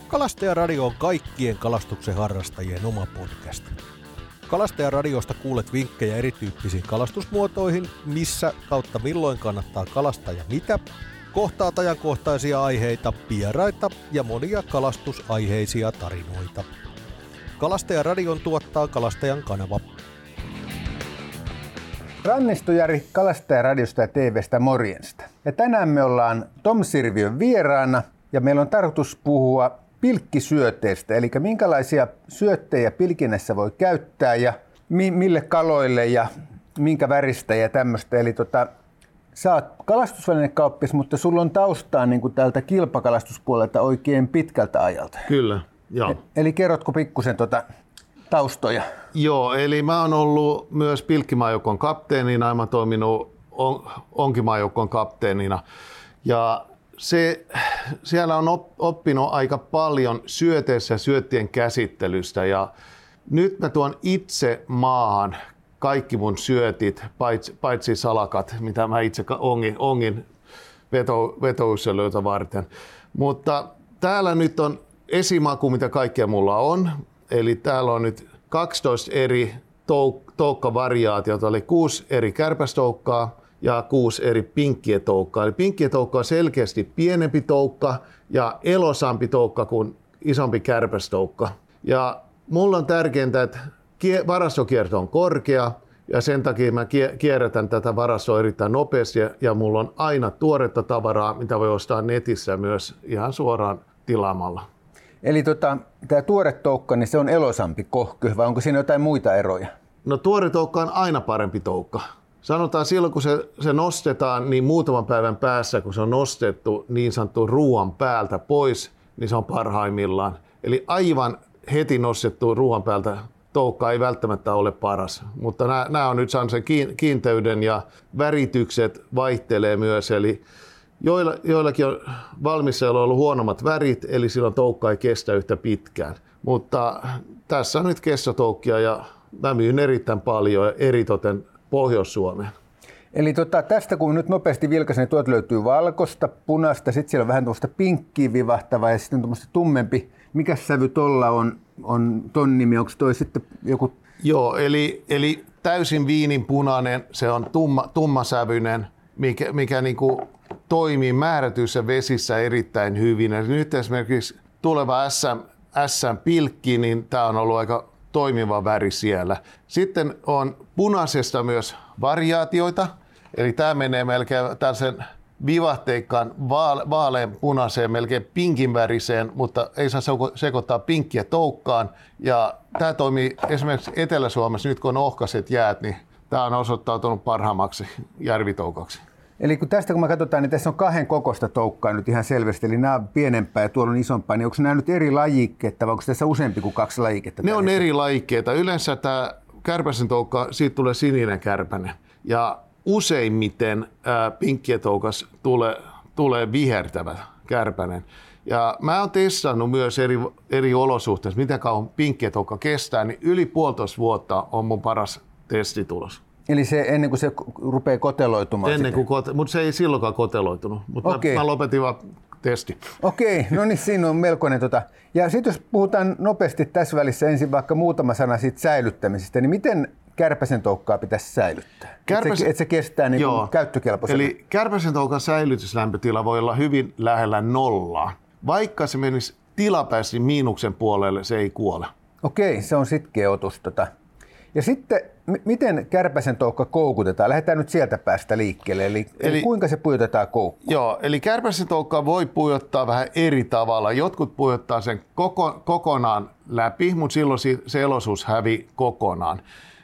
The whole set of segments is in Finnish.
Kalastajaradio on kaikkien kalastuksen harrastajien oma podcast. Kalastajaradiosta kuulet vinkkejä erityyppisiin kalastusmuotoihin, missä kautta milloin kannattaa kalastaa ja mitä, kohtaat ajankohtaisia aiheita, vieraita ja monia kalastusaiheisia tarinoita. Kalastajaradion tuottaa Kalastajan kanava. Rannisto Jari Kalastajaradiosta ja TV:stä morjesta. Ja tänään me ollaan Tom Sirviön vieraana ja meillä on tarkoitus puhua pilkkisyöteistä, eli minkälaisia syöttejä pilkinnässä voi käyttää ja mille kaloille ja minkä väristä ja tämmöistä. Eli sä oot kalastusvälinekauppis, mutta sulla on taustaa niin kuin täältä kilpakalastuspuolelta oikein pitkältä ajalta. Kyllä, joo. Eli kerrotko pikkusen taustoja? Joo, eli mä oon ollut myös pilkkimaajoukon kapteenina ja mä oon toiminut onkimaajoukon kapteenina. Ja siellä on oppinut aika paljon syöteissä ja syöttien käsittelystä ja nyt mä tuon itse maahan kaikki mun syötit, paitsi salakat, mitä mä itse ongin vetousselöitä varten. Mutta täällä nyt on esimaku, mitä kaikkea mulla on. Eli täällä on nyt 12 eri toukkavariaatiota, eli 6 eri kärpästoukkaa ja 6 eri pinkkietoukkaa. Eli pinkkietoukka on selkeästi pienempi toukka ja elosampi toukka kuin isompi kärpästoukka. Ja mulla on tärkeintä, että varastokierto on korkea ja sen takia mä kierrätän tätä varastoa erittäin nopeasti ja mulla on aina tuoretta tavaraa, mitä voi ostaa netissä myös ihan suoraan tilaamalla. Eli tämä tuore toukka, niin se on elosampi kohky, vai onko siinä jotain muita eroja? No tuore toukka on aina parempi toukka. Sanotaan silloin, kun se nostetaan, niin muutaman päivän päässä, kun se on nostettu niin sanottu ruoan päältä pois, niin se on parhaimmillaan. Eli aivan heti nostettu ruoan päältä toukka ei välttämättä ole paras. Mutta nämä on nyt saanut sen kiinteyden ja väritykset vaihtelee myös. Eli joillakin on valmistajilla ollut huonommat värit, eli silloin toukka ei kestä yhtä pitkään. Mutta tässä on nyt kestotoukkia ja mä myyn erittäin paljon eritoten Pohjois-Suomeen. Eli tästä kun nyt nopeasti vilkaisen, niin tuolta löytyy valkoista, punaista, sitten siellä on vähän tuosta pinkkiä vivahtavaa ja sitten on tuommoista tummempi. Mikäs sävy tuolla on ton nimi? Onko toi sitten joku? Joo, eli täysin viininpunainen, se on tummasävyinen, mikä niinku toimii määrätyissä vesissä erittäin hyvin. Eli nyt esimerkiksi tuleva SM-pilkki, niin tämä on ollut aika toimiva väri siellä. Sitten on punaisesta myös variaatioita, eli tämä menee melkein tällaisen vivahteikkaan vaaleanpunaiseen, melkein pinkin väriseen, mutta ei saa sekoittaa pinkkiä toukkaan. Ja tämä toimii esimerkiksi Etelä-Suomessa, nyt kun on ohkaiset jäät, niin tämä on osoittautunut parhaammaksi järvitoukaksi. Eli kun me katsotaan, niin tässä on 2 kokoista toukkaa nyt ihan selvästi, eli nämä on pienempää ja tuolla on isompaa, niin onko nämä nyt eri lajikkeita vai onko tässä useampi kuin 2 lajiketta? Ne on eri lajikkeita. Yleensä tämä kärpäsen toukka, siitä tulee sininen kärpänen ja useimmiten pinkkietoukas tulee vihertävä kärpänen. Ja mä oon testannut myös eri olosuhteissa, miten kauan pinkkietoukka kestää, niin yli 1,5 vuotta on mun paras testitulos. Eli se ennen kuin se rupeaa koteloitumaan? Mutta se ei silloinkaan koteloitunut, mutta mä lopetin vaan testi. Okei, no niin, siinä on melkoinen. Ja sitten jos puhutaan nopeasti tässä välissä ensin vaikka muutama sana siitä säilyttämisestä, niin miten kärpäsen toukkaa pitäisi säilyttää? Että se kestää niin käyttökelpoisena. Eli kärpäsen toukan säilytyslämpötila voi olla hyvin lähellä nollaa. Vaikka se menisi tilapäisesti miinuksen puolelle, se ei kuole. Okei, se on sitkeä otus. Ja sitten, miten kärpäsen toukka koukutetaan? Lähdetään nyt sieltä päästä liikkeelle. Eli kuinka se pujotetaan koukkuun? Joo, eli kärpäsen toukka voi pujottaa vähän eri tavalla. Jotkut pujottaa sen kokonaan läpi, mutta silloin se elosuus hävii kokonaan.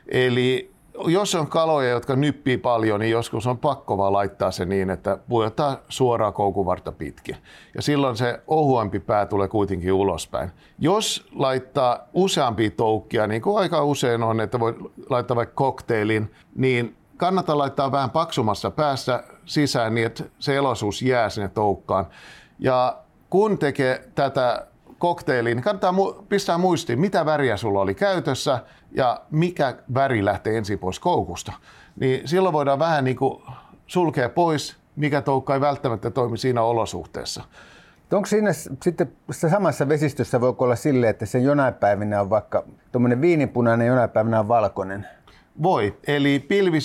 Eli jos on kaloja, jotka nyppii paljon, niin joskus on pakko vaan laittaa se niin, että pujottaa suoraan koukuvartta pitkin. Ja silloin se ohuempi pää tulee kuitenkin ulospäin. Jos laittaa useampia toukkia, niin kuin aika usein on, että voi laittaa vaikka kokteilin, niin kannattaa laittaa vähän paksumassa päässä sisään niin, että se elosuus jää sinne toukkaan. Ja kun tekee tätä kokteiliin, niin kannattaa pistää muistiin, mitä väriä sulla oli käytössä ja mikä väri lähtee ensin pois koukusta. Niin silloin voidaan vähän niin kuin sulkea pois, mikä toukka ei välttämättä toimi siinä olosuhteessa. Onko siinä sitten samassa vesistössä voi olla silleen, että se jonain päivinä on vaikka tuommoinen viinipunainen, jonain päivinä on valkoinen? Voi. Eli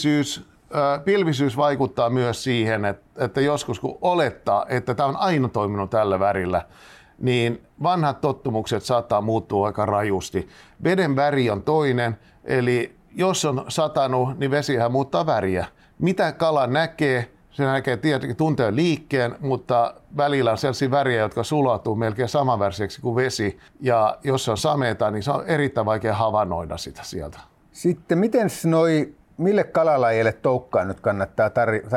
pilvisyys vaikuttaa myös siihen, että joskus kun olettaa, että tämä on aina toiminut tällä värillä, niin vanhat tottumukset saattaa muuttua aika rajusti. Veden väri on toinen, eli jos on satanut, niin vesihän muuttaa väriä. Mitä kala näkee? Se näkee tietenkin tunteen liikkeen, mutta välillä on sellaisia väriä, jotka sulautuu melkein samanväriseksi kuin vesi. Ja jos on sameita, niin se on erittäin vaikea havainnoida sitä sieltä. Sitten mille kalalajeille toukkaa nyt kannattaa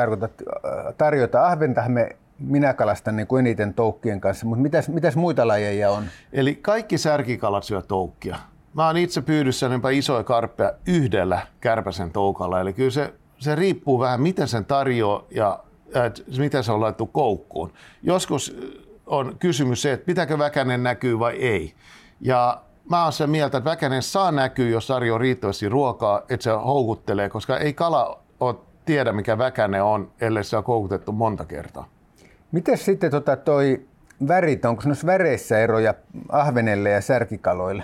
tarjota? Ahventahan minä kalastan niin kuin eniten toukkien kanssa, mutta mitäs muita lajeja on? Eli kaikki särkikalat syö toukkia. Mä oon itse pyydyssä jopa isoja karppeja yhdellä kärpäsen toukalla. Eli kyllä se riippuu vähän, miten sen tarjoaa ja miten se on laittu koukkuun. Joskus on kysymys se, että pitääkö väkänen näkyy vai ei. Ja mä oon sen mieltä, että väkänen saa näkyä, jos tarjoaa riittävästi ruokaa, että se houkuttelee, koska ei kala tiedä, mikä väkänen on, ellei se on koukutettu monta kertaa. Miten sitten toi värit, onko noissa väreissä eroja ahvenelle ja särkikaloille?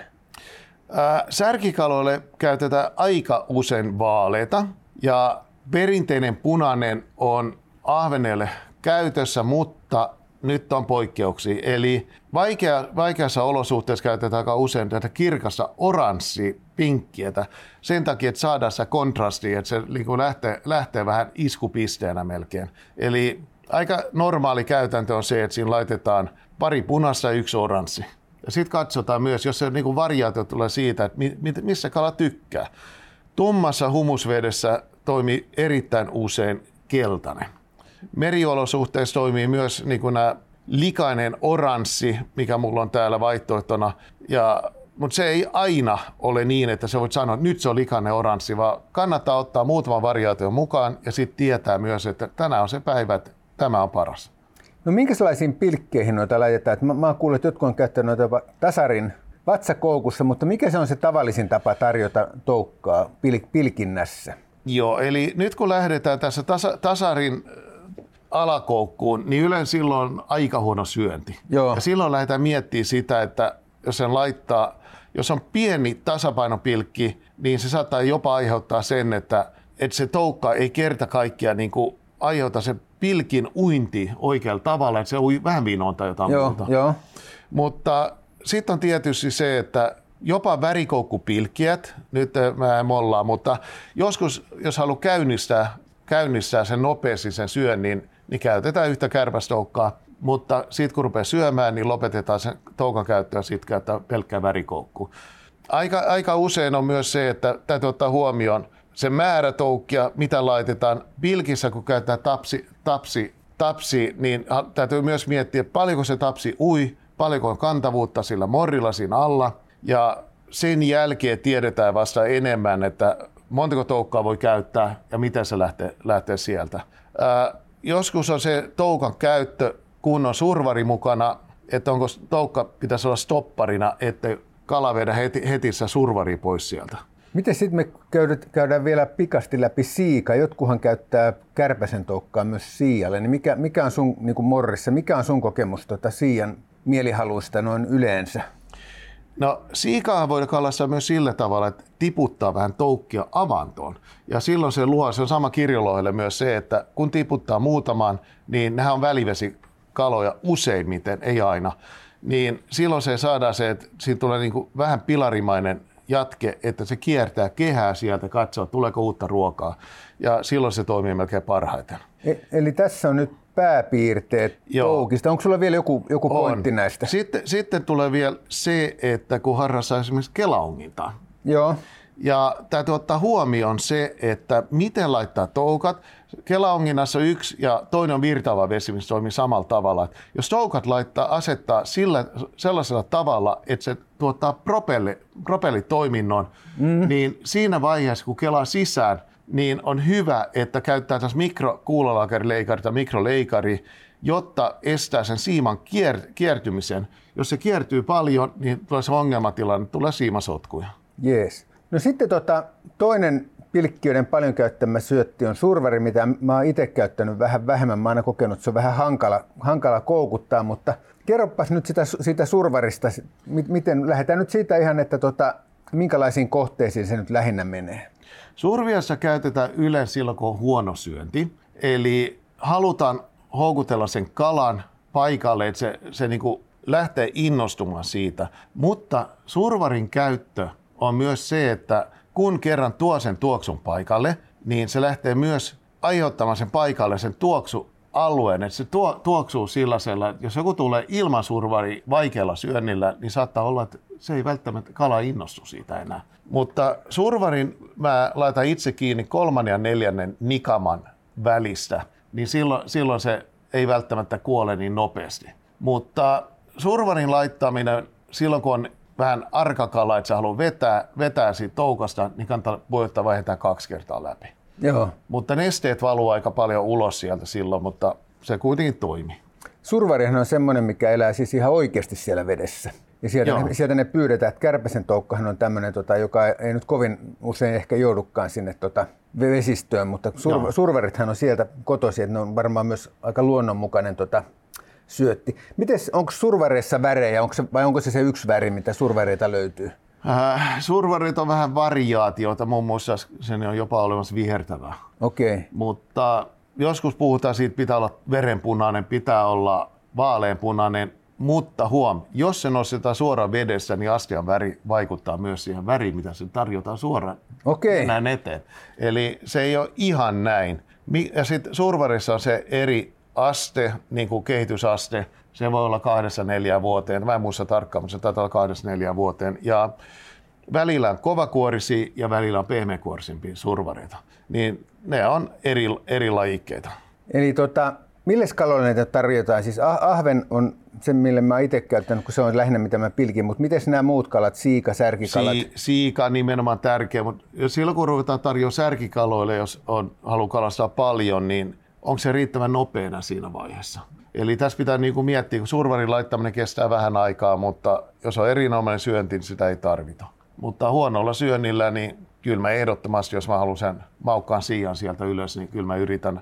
Särkikaloille käytetään aika usein vaaleita ja perinteinen punainen on ahvenelle käytössä, mutta nyt on poikkeuksia. Eli vaikeassa olosuhteessa käytetään aika usein tätä kirkasta oranssi-pinkkietä sen takia, että saadaan se kontrasti, että se lähtee vähän iskupisteenä melkein. Eli aika normaali käytäntö on se, että siinä laitetaan pari punaista ja yksi oranssi. Ja sitten katsotaan myös, jos se variaatio tulee siitä, että missä kala tykkää. Tummassa humusvedessä toimii erittäin usein keltainen. Meriolosuhteissa toimii myös nämä likainen oranssi, mikä mulla on täällä vaihtoehtona. Mutta se ei aina ole niin, että sä voit sanoa, että nyt se on likainen oranssi, vaan kannattaa ottaa muutaman variaation mukaan ja sitten tietää myös, että tänään on se päivä, että tämä on paras. No minkälaisiin pilkkeihin noita laitetaan? Mä oon kuullut, että jotkut on käyttänyt noita tasarin vatsakoukussa, mutta mikä se on se tavallisin tapa tarjota toukkaa pilkinnässä? Joo, eli nyt kun lähdetään tässä tasarin alakoukkuun, niin yleensä silloin on aika huono syönti. Joo. Ja silloin lähdetään miettimään sitä, että jos on pieni tasapainopilkki, niin se saattaa jopa aiheuttaa sen, että se toukka ei kerta kaikkiaan niin kuin aiheuta se pilkin uinti oikealla tavalla, että se ui vähän vinoon tai jotain muuta. Joo. Mutta sitten on tietysti se, että jopa värikoukkupilkkiät, nyt mä en mollaa, mutta joskus, jos haluaa käynnistää sen nopeasti sen syönnin, niin käytetään yhtä kärpästoukkaa, mutta sitten kun rupeaa syömään, niin lopetetaan sen toukan käyttöä ja sitten käyttää pelkkää värikoukku. Aika usein on myös se, että täytyy ottaa huomioon se määrä toukkia, mitä laitetaan pilkissä, kun käytetään tapsi, niin täytyy myös miettiä, paljonko se tapsi ui, paljonko on kantavuutta sillä morrilla siinä alla. Ja sen jälkeen tiedetään vasta enemmän, että montako toukkaa voi käyttää ja miten se lähtee sieltä. Joskus on se toukan käyttö, kun on survari mukana, että onko toukka pitäisi olla stopparina, että kala vedä heti se survari pois sieltä. Miten sitten me käydään vielä pikasti läpi siika? Jotkuhan käyttää kärpäsen toukkaa myös siialle. Niin mikä on sun niin kuin morrissa, mikä on sun kokemus siian mielihaluista noin yleensä? No siikaa voidaan kalastaa myös sillä tavalla, että tiputtaa vähän toukkia avantoon. Ja silloin se on sama kirjolohelle myös se, että kun tiputtaa muutaman, niin nehän on välivesikaloja useimmiten, ei aina. Niin silloin se saadaan se, että siitä tulee niin kuin vähän pilarimainen jatke, että se kiertää kehää sieltä, katsoo, tuleeko uutta ruokaa. Ja silloin se toimii melkein parhaiten. Eli tässä on nyt pääpiirteet toukista. Onko sulla vielä joku pointti näistä? Sitten tulee vielä se, että kun harrastaa esimerkiksi kelaongintaa. Joo. Ja täytyy ottaa huomioon se, että miten laittaa toukat. Kelaonginnassa yksi ja toinen on virtaava vesi, missä toimii samalla tavalla. Jos toukat asettaa sellaisella tavalla, että se tuottaa propellitoiminnon, niin siinä vaiheessa, kun kelaa sisään, niin on hyvä, että käyttää tässä mikrokuulolakarileikari tai mikroleikari, jotta estää sen siiman kiertymisen. Jos se kiertyy paljon, niin tulee se ongelmatilanne, tulee siimasotkuja. Jees. No sitten toinen pilkkiöiden paljon käyttämä syötti on survari, mitä mä oon itse käyttänyt vähän vähemmän. Mä oon aina kokenut, että se on vähän hankala koukuttaa, mutta Kerropas nyt sitä survarista. Miten, lähdetään nyt siitä ihan, että minkälaisiin kohteisiin se nyt lähinnä menee? Surviassa käytetään yleensä silloin, kun on huono syönti. Eli halutaan houkutella sen kalan paikalle, että se niin kuin lähtee innostumaan siitä. Mutta survarin käyttö on myös se, että kun kerran tuo sen tuoksun paikalle, niin se lähtee myös aiheuttamaan sen paikalle sen tuoksualueen. Että se tuoksuu sellaisella, että jos joku tulee ilman survari vaikealla syönnillä, niin saattaa olla, että se ei välttämättä kala innostu siitä enää. Mutta survarin mä laitan itse kiinni 3. ja 4. nikaman välistä, niin silloin se ei välttämättä kuole niin nopeasti. Mutta survarin laittaminen silloin, kun on vähän arkakala, että sä haluat vetää siitä toukasta, niin kannattaa voittaa vähintään 2 kertaa läpi. Joo. Mutta nesteet valuu aika paljon ulos sieltä silloin, mutta se kuitenkin toimii. Survarihan on semmoinen, mikä elää siis ihan oikeasti siellä vedessä. Ja sieltä ne pyydetään, että kärpäsen toukkahan on tämmöinen, joka ei nyt kovin usein ehkä joudukaan sinne vesistöön, mutta survarithan on sieltä kotoisin, että ne on varmaan myös aika luonnonmukainen syötti. Onko survareissa värejä, vai onko se yksi väri, mitä survareita löytyy? Survarit on vähän variaatioita, muun muassa sen on jopa olemassa vihertävää. Okei. Mutta joskus puhutaan siitä, pitää olla verenpunainen, pitää olla vaaleanpunainen, mutta jos se nostetaan suoraan vedessä, niin astian väri vaikuttaa myös siihen väriin, mitä se tarjotaan suoraan enää eteen. Eli se ei ole ihan näin. Ja sitten survarissa on se eri aste, niin kuin kehitysaste, se voi olla 2-4 vuoteen, mä en muista tarkkaan, mutta se taitaa olla 2-4 vuoteen. Ja välillä on kovakuorisia ja välillä on pehmeäkuorisimpia survareita. Niin ne on eri lajikkeita. Eli milles kaloille näitä tarjotaan? Siis ahven on se, mille mä itse käyttänyt, kun se on lähinnä mitä mä pilkin, mutta miten nämä muut kalat, siika, särkikalat? Siika on nimenomaan tärkeä, mutta silloin kun ruvetaan tarjoamaan särkikaloille, jos haluaa kalastaa paljon, niin onko se riittävän nopeana siinä vaiheessa? Eli tässä pitää miettiä, kun survarin laittaminen kestää vähän aikaa, mutta jos on erinomainen syönti, niin sitä ei tarvita. Mutta huonolla syönnillä, niin kyllä mä ehdottomasti, jos mä haluan sen maukkaan siian sieltä ylös, niin kyllä mä yritän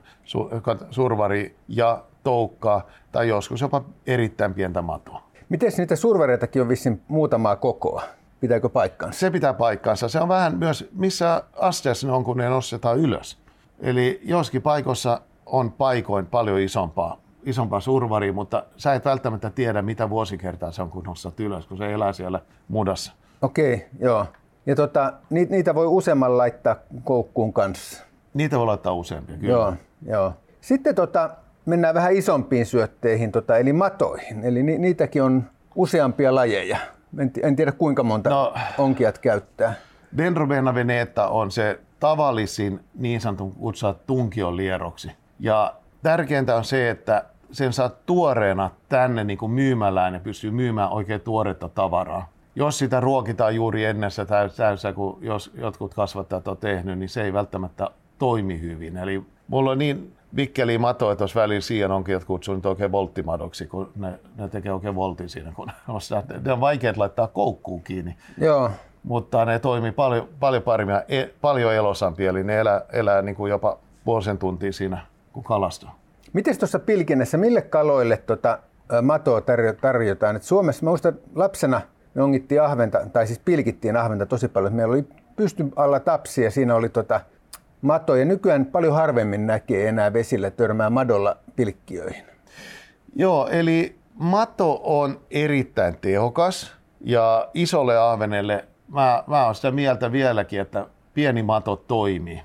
survari ja toukkaa tai joskus jopa erittäin pientä matoa. Miten niitä survareitakin on vissiin muutamaa kokoa? Pitääkö paikkaansa? Se pitää paikkaansa. Se on vähän myös, missä asteessa ne on, kun ne nostetaan ylös. Eli joskin paikoissa on paikoin paljon isompaa survaria, mutta sä et välttämättä tiedä, mitä vuosikertaa se on, kun nostat ylös, kun se elää siellä mudassa. Okei, joo. Ja niitä voi useamman laittaa koukkuun kanssa. Niitä voi laittaa useampia, kyllä. Joo. Sitten mennään vähän isompiin syötteihin, eli matoihin. Eli niitäkin on useampia lajeja. En tiedä, kuinka monta onkijat käyttää. Dendrobena veneta on se tavallisin niin sanotun kutsua tunkiolieroksi. Ja tärkeintä on se, että sen saa tuoreena tänne niin kuin myymälään ja pystyy myymään oikein tuoretta tavaraa. Jos sitä ruokitaan juuri ennen sitä täysiä, kun jos jotkut kasvattajat on tehnyt, niin se ei välttämättä toimi hyvin. Eli mulla on niin vikkeliä matoja tuossa välillä siihen onkin, että kutsun nyt oikein volttimadoksi, kun ne tekee oikein voltin siinä, kun ne on vaikeat laittaa koukkuun kiinni. Joo. Mutta ne toimii paljon paremmin ja paljon elosampia, eli ne elää niin kuin jopa puolisen tuntia siinä, kun kalastaa. Miten tuossa pilkinnässä, mille kaloille matoa tarjotaan? Et Suomessa, mä muistan lapsena me ongittiin ahventa, tai siis pilkittiin ahventa tosi paljon. Meillä oli pystyn alla tapsi ja siinä oli mato. Ja nykyään paljon harvemmin näkee enää vesillä törmää madolla pilkkiöihin. Joo, eli mato on erittäin tehokas ja isolle ahvenelle mä oon sitä mieltä vieläkin, että pieni mato toimii.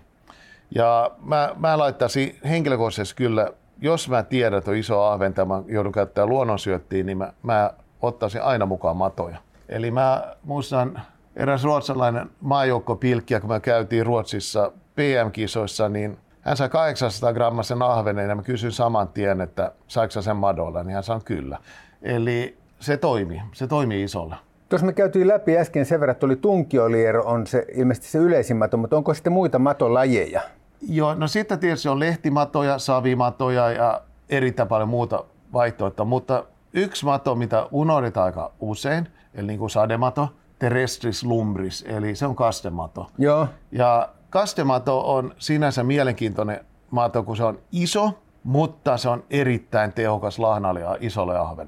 Ja mä laittaisin henkilökohtaisesti kyllä, jos mä tiedän, että on iso ahventa ja mä joudun käyttämään luonnonsyöttiä, niin mä ottaisin aina mukaan matoja. Eli mä muistan eräs ruotsalainen maajoukkopilkkiä, kun me käytiin Ruotsissa PM-kisoissa, niin hän sai 800 grammasen ahvenen ja mä kysyin saman tien, että saiko sä sen madolla, niin hän sanoi kyllä. Eli se toimii isolla. Tuossa me käytiin läpi äsken sen verran, että oli tunkioliero, on se ilmeisesti se yleisin mato, mutta onko sitten muita matolajeja? Joo, no sitten tietysti on lehtimatoja, savimatoja ja erittäin paljon muuta vaihtoehtoa, mutta yksi mato, mitä unohdetaan aika usein, eli niin kuin sademato, terrestris lumbris, eli se on kastemato. Joo. Ja kastemato on sinänsä mielenkiintoinen mato, kun se on iso, mutta se on erittäin tehokas lahnalle ja isolle ahvenelle.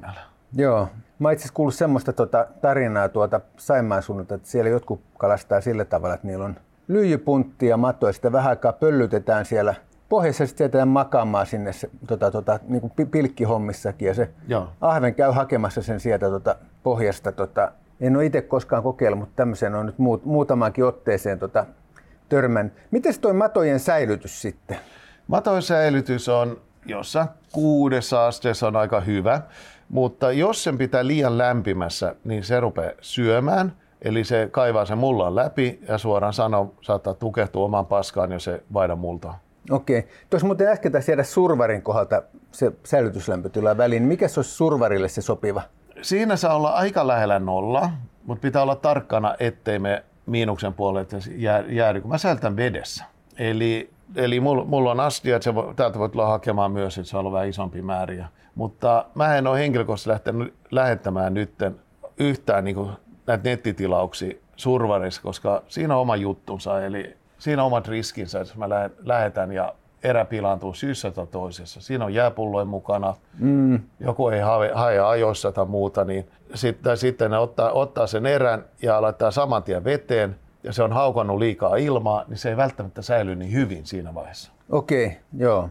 Joo. Mä oon itse asiassa kuullut semmoista tarinaa Saimaan suunnalta, että siellä jotkut kalastaa sillä tavalla, että niillä on lyijypuntti ja matto ja sitten vähän aikaa pöllytetään siellä pohjassa ja sitten jätetään makaamaan sinne se, niin kuin pilkkihommissakin ja se ahven käy hakemassa sen sieltä pohjasta. En ole itse koskaan kokeillut, mutta tämmöiseen on nyt muutamaankin otteeseen törmännyt. Miten toi matojen säilytys sitten? Matojen säilytys on jossain 6 asteessa on aika hyvä, mutta jos sen pitää liian lämpimässä, niin se rupeaa syömään. Eli se kaivaa sen mullan läpi ja suoraan sanoen saattaa tukehtua omaan paskaan, jos se vaihda multaa. Okei. Tuossa muuten äsken taisi jäädä survarin kohdalta se säilytyslämpötila väliin. Mikä se olisi survarille se sopiva? Siinä saa olla aika lähellä nolla, mutta pitää olla tarkkana, ettei me miinuksen puolelle jäädy, kun mä säilytän vedessä. Eli mulla on astia, että täältä voi tulla hakemaan myös, että se on vähän isompi määriä. Mutta mä en ole henkilökohtaisesti lähtenyt lähettämään nyt yhtään niin kuin näitä nettitilauksia survarissa, koska siinä on oma juttunsa, eli siinä on omat riskinsä, jos mä lähetän ja erä pilaantuu syyssä tai toisessa. Siinä on jääpulloja mukana, joku ei hae ajoissa tai muuta, niin sitten ne ottaa sen erän ja laittaa saman tien veteen, ja se on haukannut liikaa ilmaa, niin se ei välttämättä säily niin hyvin siinä vaiheessa. Okei, joo.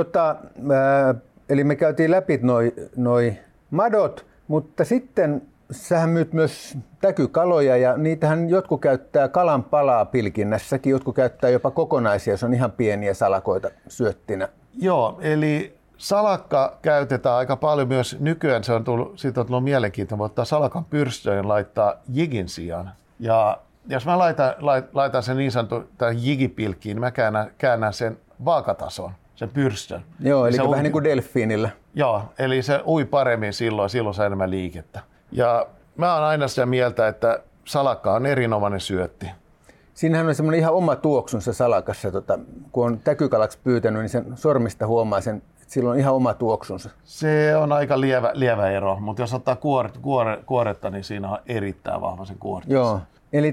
Eli me käytiin läpi noi madot, mutta sitten sähän myyt myös täkykaloja ja niitähän jotkut käyttää kalan palaa pilkinnässäkin, jotkut käyttää jopa kokonaisia, se on ihan pieniä salakoita syöttinä. Joo, eli salakka käytetään aika paljon myös nykyään, siitä on tullut mielenkiintoista, voi ottaa salakan pyrstöön laittaa jigin sijaan. Ja jos mä laitan sen niin sanotun jigipilkkiin, niin mä käännän sen vaakatason, sen pyrstön. Joo, eli vähän niin kuin delfiinillä. Joo, eli se ui paremmin silloin saa enemmän liikettä. Ja mä oon aina sitä mieltä, että salakka on erinomainen syötti. Siinähän on semmoinen ihan oma tuoksunsa salakassa. Kun on täkykalaksi pyytänyt, niin sen sormista huomaa sen, että sillä on ihan oma tuoksunsa. Se on aika lievä ero, mutta jos ottaa kuoretta, niin siinä on erittäin vahva sen kuoretta. Joo, eli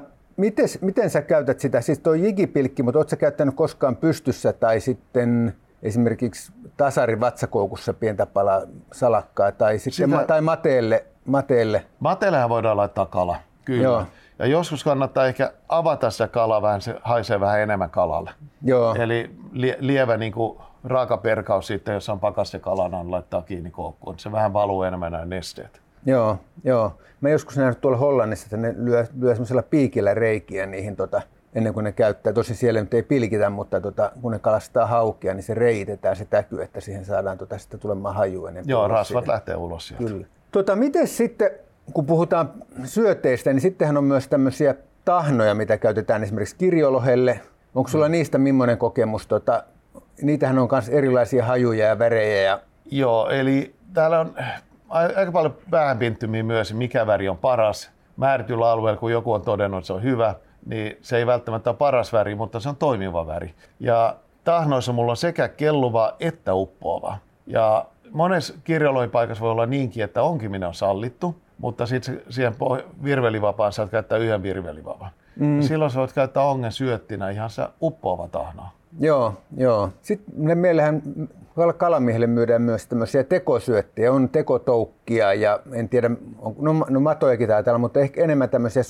miten sä käytät sitä? Siis tuo jigipilkki, mutta ootko sä käyttänyt koskaan pystyssä tai sitten esimerkiksi tasarin vatsakoukussa pientä palaa salakkaa tai sitten tai mateelle? Mateellehan voidaan laittaa kala, kyllä. Joo. Ja joskus kannattaa ehkä avata se kala vähän, se haisee vähän enemmän kalalle. Joo. Eli lievä niin kuin raakaperkaus sitten, jos on pakaste kalana, laittaa kiinni koukkuun. Se vähän valuu enemmän nämä nesteet. Joo. Mä joskus nähnyt tuolla Hollannissa, että ne lyö semmoisella piikillä reikiä niihin ennen kuin ne käyttää. Tosi siellä nyt ei pilkitä, mutta kun ne kalastaa haukia, niin se reitetään se täky, että siihen saadaan sitten tulemaan hajua. Joo, rasvat lähtee ulos sieltä. Kyllä. Miten sitten, kun puhutaan syöteistä, niin sittenhän on myös tämmöisiä tahnoja, mitä käytetään esimerkiksi kirjolohelle. Onko sulla niistä millainen kokemus? Niitähän on myös erilaisia hajuja ja värejä. Joo, eli täällä on aika paljon päähänpinttymiä myös, mikä väri on paras. Määrityllä alueella, kun joku on todennut, että se on hyvä, niin se ei välttämättä ole paras väri, mutta se on toimiva väri. Ja tahnoissa mulla on sekä kelluva että uppoava. Ja monessa kirjolohipaikassa voi olla niinkin, että onkiminen on sallittu, mutta sitten siihen virvelivapaan saat käyttää yhden virvelivapaan. Silloin sä voit käyttää ongen syöttinä ihan se uppoava tahnaa. Joo. Sitten meillähän kalamiehelle myydään myös tämmöisiä tekosyöttiä, on tekotoukkia ja en tiedä, no matojakin täällä, mutta ehkä enemmän tämmöisiä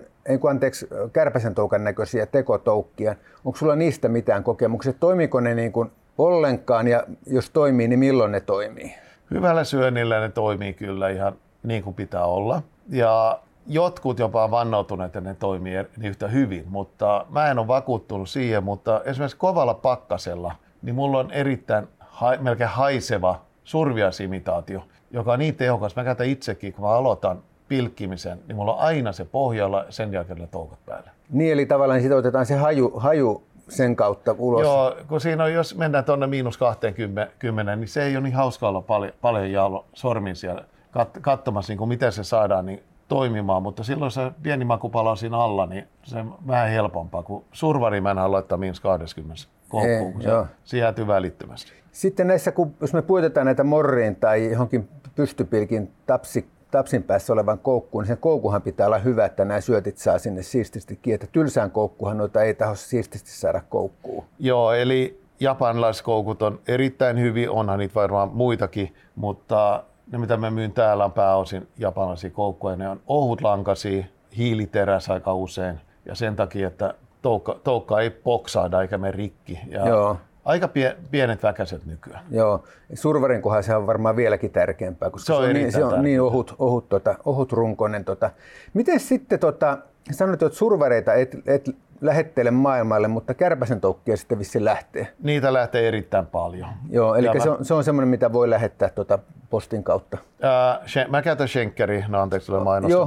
kärpäsen toukan näköisiä tekotoukkia. Onko sulla niistä mitään kokemuksia? Toimiiko ne niin kuin ollenkaan ja jos toimii, niin milloin ne toimii? Hyvällä syönnillä ne toimii kyllä ihan niin kuin pitää olla. Ja jotkut jopa on vannoutuneet, että ne toimii yhtä hyvin, mutta mä en ole vakuuttunut siihen, mutta esimerkiksi kovalla pakkasella, niin mulla on erittäin melkein haiseva surviaisimitaatio, joka on niin tehokas. Mä käytän itsekin, kun mä aloitan pilkkimisen, niin mulla on aina se pohjalla ja sen jälkeen ne toukat päälle. Niin, eli tavallaan siitä otetaan se haju sen kautta ulos. Joo, kun siinä on, jos mennään tuonne -20, niin se ei ole niin hauska olla paljon sormin siellä katsomassa, niin kuin miten se saadaan niin toimimaan, mutta silloin se pieni makupala on siinä alla, niin se on vähän helpompaa, kun survari mennään laittaa -20 koukkuun, kun se jäätyy välittömästi. Sitten näissä, jos me puetetaan näitä morriin tai johonkin pystypilkin tapsin päässä olevan koukkuun, niin sen koukkuhan pitää olla hyvä, että nämä syötit saa sinne siististi kiinni. Että tylsään koukkuhan noita ei taho siististi saada koukkuun. Joo, eli japanilaiskoukut on erittäin hyviä, onhan niitä varmaan muitakin, mutta ne mitä me myyn täällä on pääosin japanilaisia koukkuja. Ne on ohutlankaisia, hiiliteräs aika usein ja sen takia, että toukka ei poksaada eikä mene rikki. Ja aika pienet väkäiset nykyään. Joo, survarin kohdalla se on varmaan vieläkin tärkeämpää, koska se on niin ohut runkoinen. Miten sitten, sanoit, että survareita et lähettele maailmalle, mutta kärpäsen toukkia sitten vissiin lähtee? Niitä lähtee erittäin paljon. Joo, eli se on semmoinen, mitä voi lähettää postin kautta. Mä käytän Schenkeri, anteeksi mainosta,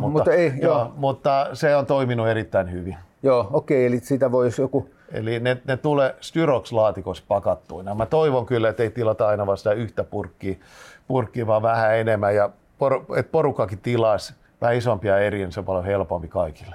mutta se on toiminut erittäin hyvin. Joo, okei, eli sitä voi jos joku... Eli ne tulee Styrox-laatikossa pakattuina. Mä toivon kyllä, että ei tilata aina vaan sitä yhtä purkkia vaan vähän enemmän. Ja että porukkakin tilaisi vähän isompia eriä, niin se on paljon helpompi kaikille.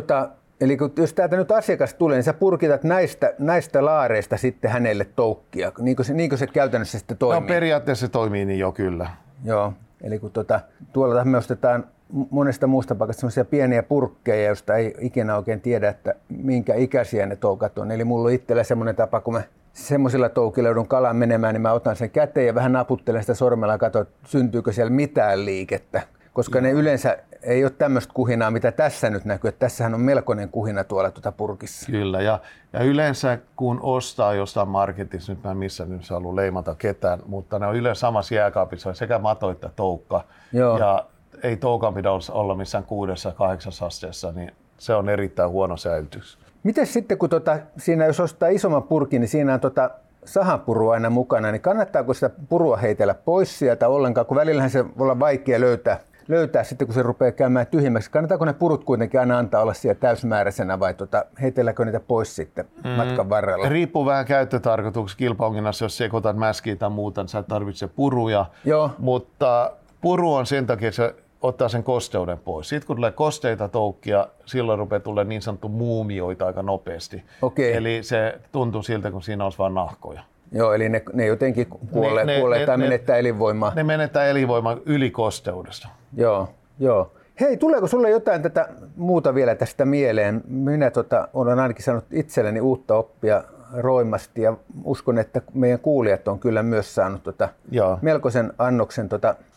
Eli jos täältä nyt asiakas tulee, niin sä purkitat näistä laareista sitten hänelle toukkia. Niinkö se käytännössä sitten toimii? No periaatteessa se toimii niin jo kyllä. Joo, eli kun tuolla me ostetaan monesta muusta paikasta semmoisia pieniä purkkeja, joista ei ikinä oikein tiedä, että minkä ikäisiä ne toukat on. Eli mulla on itsellä semmoinen tapa, kun mä semmoisilla toukilla joudun kalaan menemään, niin mä otan sen käteen ja vähän naputtelen sitä sormella ja katson, syntyykö siellä mitään liikettä. Koska ne yleensä ei ole tämmöistä kuhinaa, mitä tässä nyt näkyy. Että tässähän on melkoinen kuhina tuolla purkissa. Kyllä, ja yleensä kun ostaa jostain marketissa, nyt mä en missään nyt halua leimata ketään, mutta ne on yleensä samassa jääkaapissa, sekä mato että toukka. Joo. Ja ei toukan pidä olla missään 6-8 asteessa, niin se on erittäin huono säilytys. Miten sitten, kun siinä jos ostaa isomman purkin, niin siinä on sahanpurua aina mukana, niin kannattaako sitä purua heitellä pois sieltä ollenkaan, kun välillähän se voi olla vaikea löytää sitten, kun se rupeaa käymään tyhjimmäksi. Kannattaako ne purut kuitenkin aina antaa olla siellä täysmääräisenä vai heitelläkö niitä pois sitten matkan varrella? Riippuu vähän käyttötarkoituksesta kilpaonginnassa, jos sekoitat mäskiä tai muuta, niin sä et tarvitse puruja. Joo. Mutta puru on sen takia, että se ottaa sen kosteuden pois. Sitten kun tulee kosteita toukkia, silloin rupeaa tulemaan niin sanottu muumioita aika nopeasti. Okei. Eli se tuntuu siltä, kun siinä olisi vain nahkoja. Joo, eli ne jotenkin kuolee tai menettää elinvoimaa. Ne menettää elinvoimaa yli kosteudesta. Joo. Hei, tuleeko sulle jotain tätä muuta vielä tästä mieleen? Minä olen ainakin saanut itselleni uutta oppia roimasti ja uskon, että meidän kuulijat on kyllä myös saanut melkoisen annoksen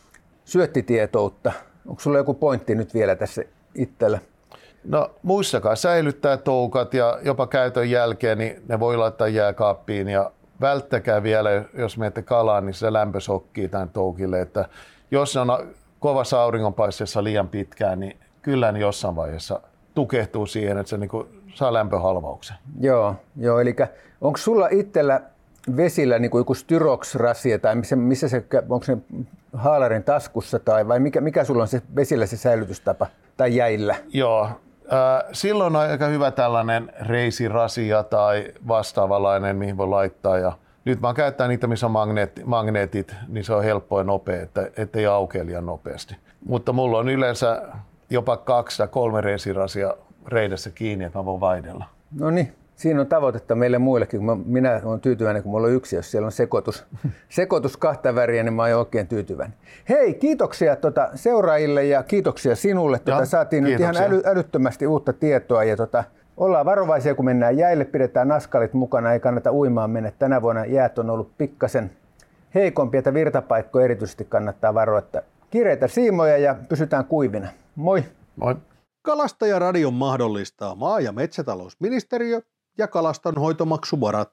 syöttitietoutta. Onko sulla joku pointti nyt vielä tässä itsellä? No muistakaa säilyttää toukat ja jopa käytön jälkeen niin ne voi laittaa jääkaappiin ja välttäkää vielä, jos menette kalaan, niin se lämpö sokkii tämän toukille, että jos ne on kovassa auringonpaisteessa liian pitkään, niin kyllä ne jossain vaiheessa tukehtuu siihen, että se niin kuin saa lämpöhalvauksen. Joo, eli onko sulla itsellä vesillä niin kuin joku Styrox-rasia tai missä se, onko se haalarin taskussa vai mikä sulla on se vesillä se säilytystapa tai jäillä? Joo, silloin on aika hyvä tällainen reisirasia tai vastaavanlainen, mihin voi laittaa. Ja nyt mä käytän niitä, missä on magneetit, niin se on helppo ja nopea, ettei aukea liian nopeasti. Mutta mulla on yleensä jopa 2 tai 3 reisirasia reidessä kiinni, että mä voin vaihdella. No niin. Siinä on tavoitetta meille muillekin. Minä olen tyytyväinen, kun mulla on yksi, jos siellä on sekoitus 2 väriä, niin mä oon oikein tyytyväinen. Hei, kiitoksia seuraajille ja kiitoksia sinulle. Saatiin kiitoksia. Nyt ihan älyttömästi uutta tietoa ja ollaan varovaisia, kun mennään jäille, pidetään naskalit mukana, ei kannata uimaan mennä. Tänä vuonna jäät on ollut pikkasen heikompia, että virtapaikkoja erityisesti kannattaa varoa. Kireitä siimoja ja pysytään kuivina. Moi! Moi! Kalastajaradion mahdollistaa maa- ja metsätalousministeriö ja kalastonhoitomaksuvarat.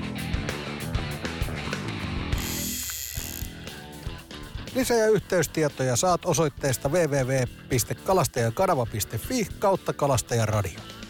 Lisä- ja yhteystietoja saat osoitteesta www.kalastajakanava.fi/kalastajaradio.